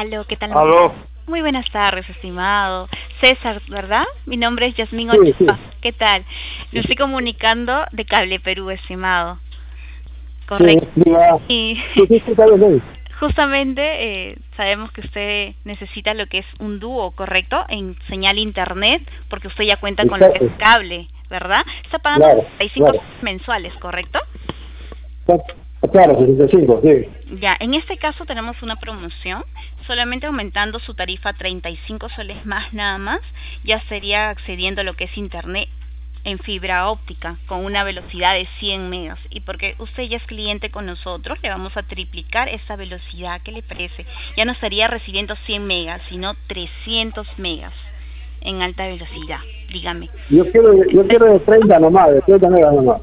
Aló, ¿qué tal? Aló. Muy buenas tardes, estimado. César, ¿verdad? Mi nombre es Yasmín Sí, sí. Ochoa. ¿Qué tal? Me estoy comunicando de Cable Perú, estimado. Sí, Correcto. diga. Y Sí, está bien, sí. justamente sabemos que usted necesita lo que es un dúo, ¿correcto? En señal internet, porque usted ya cuenta con lo que es Exacto. cable, ¿verdad? Está pagando Claro, 65 claro. mensuales, ¿correcto? Claro, 65, sí. Ya, en este caso tenemos una promoción, solamente aumentando su tarifa a 35 soles más nada más, ya estaría accediendo a lo que es internet en fibra óptica con una velocidad de 100 megas. Y porque usted ya es cliente con nosotros, le vamos a triplicar esa velocidad. ¿Qué le parece? Ya no estaría recibiendo 100 megas, sino 300 megas en alta velocidad. Dígame. Yo quiero de 30 nomás, de 30 megas nomás.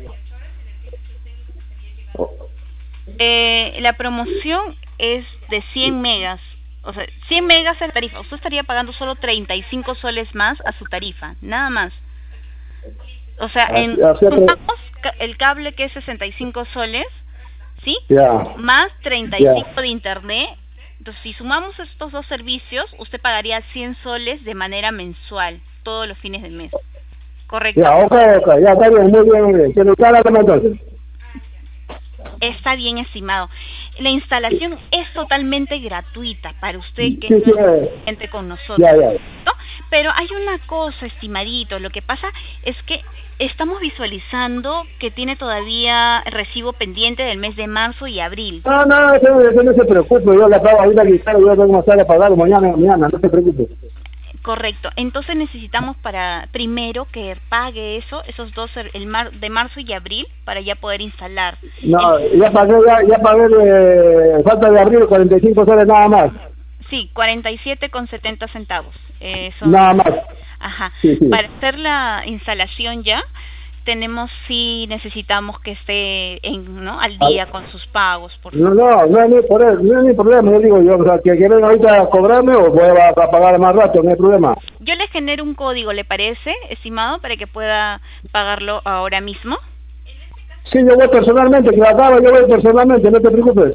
La promoción es de 100 megas. O sea, 100 megas es la tarifa. Usted estaría pagando solo 35 soles más a su tarifa, nada más. O sea, sumamos el cable que es 65 soles, ¿sí? Ya, Más ya. 35 de internet. Entonces, si sumamos estos dos servicios, usted pagaría 100 soles de manera mensual, todos los fines del mes. ¿Correcto? Ya, ok, ya está bien, muy bien, muy bien. ¿Quién está la toma entonces? Está bien, estimado. La instalación es totalmente gratuita para usted Sí, que sí, no es cliente con nosotros, ya, ya. ¿no? Pero hay una cosa, estimadito, lo que pasa es que estamos visualizando que tiene todavía recibo pendiente del mes de marzo y abril. No, eso no se preocupe, yo la pago ahorita que claro, yo tengo que estar a pagar mañana, no se preocupe. Correcto. Entonces necesitamos para primero que pague eso, esos dos, de marzo y abril, para ya poder instalar. No, El, ya pagué falta de abril 45 soles nada más. sí, 47,70 centavos. Nada más. Ajá. Sí, sí. Para hacer la instalación ya, tenemos sí necesitamos que esté ¿no? al Ah, día con sus pagos, por no, favor. no hay ni no hay ni problema, yo digo yo, o sea, que quieren ahorita cobrarme o voy a pagar más rato, no hay problema. Yo le genero un código, ¿le parece, estimado, para que pueda pagarlo ahora mismo? Sí, yo voy personalmente, que la acabo, yo voy personalmente, no te preocupes.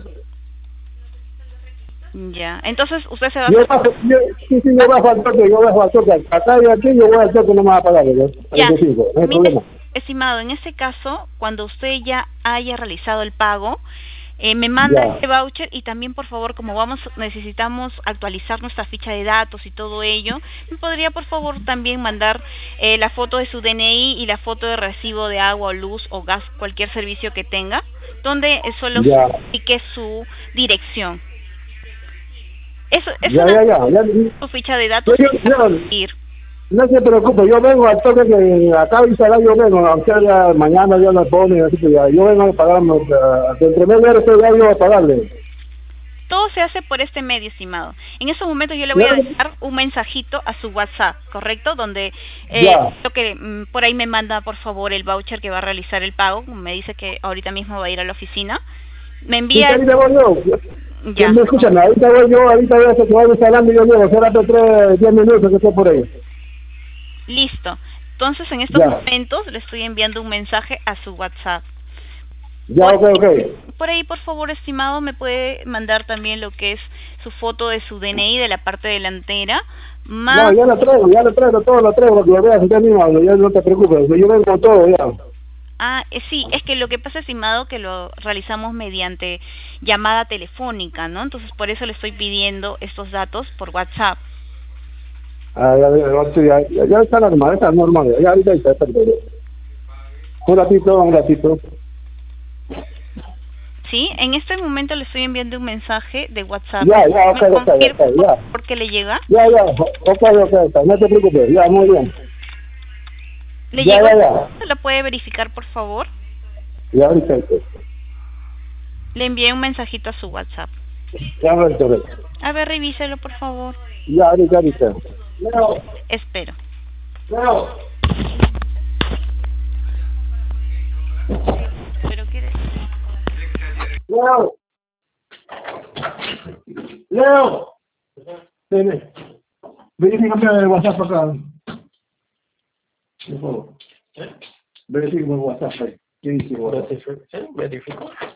Ya. Entonces, usted se va a Yo hacer... bajo, yo bajo al toque, acá y aquí yo voy al toque, no me va a pagar, ¿no? Ya, 45, no hay mire, problema. estimado, en este caso, cuando usted ya haya realizado el pago, me manda Ya, este voucher y también, por favor, como necesitamos actualizar nuestra ficha de datos y todo ello, ¿me podría, por favor, también mandar la foto de su DNI y la foto de recibo de agua o luz o gas, cualquier servicio que tenga, donde solo ya, indique su dirección? Eso es ya, una ya, ya, ya, su ficha de yo, datos yo, para yo, ir. no se preocupe, yo vengo al toque que acá instalar, yo vengo, aunque ya mañana ya lo ponen, así que ya, yo vengo a pagarme, entre media hora estoy ya yo a pagarle. Todo se hace por este medio, estimado. En estos momentos yo le voy Ya, a dejar un mensajito a su WhatsApp, ¿correcto? Donde ya. lo que por ahí me manda, por favor, el voucher que va a realizar el pago. Me dice que ahorita mismo va a ir a la oficina. Me Sí, envía ahorita voy yo. ya. Escúchame, ahorita voy a hacer que vaya instalando y yo llego, será de 10 minutos que estoy por ahí. Listo. Entonces, en estos Ya, momentos le estoy enviando un mensaje a su WhatsApp. ya, Por, ok. por ahí, por favor, estimado, me puede mandar también lo que es su foto de su DNI de la parte delantera, No, más... ya lo traigo, todo lo traigo, que lo veas usted mismo, ya no te preocupes, yo vengo con todo ya. Ah, sí, es que lo que pasa, estimado, que lo realizamos mediante llamada telefónica, ¿no? Entonces, por eso le estoy pidiendo estos datos por WhatsApp. Ya está normal, ya ahorita está perfecto. Un ratito. Sí, en este momento le estoy enviando un mensaje de WhatsApp. Ya, ¿Me ok, confirma ya. por qué le llega? Ok, no te preocupes, ya, muy bien. ¿Le Ya, llegó? ya, ya. ¿Lo puede verificar, por favor? Ya, ahorita, Le envié un mensajito a su WhatsApp. ya, ahorita. A ver, revíselo, por favor. Ya, ahorita. No, Espero. no. Pero quiere... Leo, Leo, ven, verifícame el WhatsApp acá. Por favor. Verifícame el WhatsApp ahí. ¿Qué dice el WhatsApp? Verifico.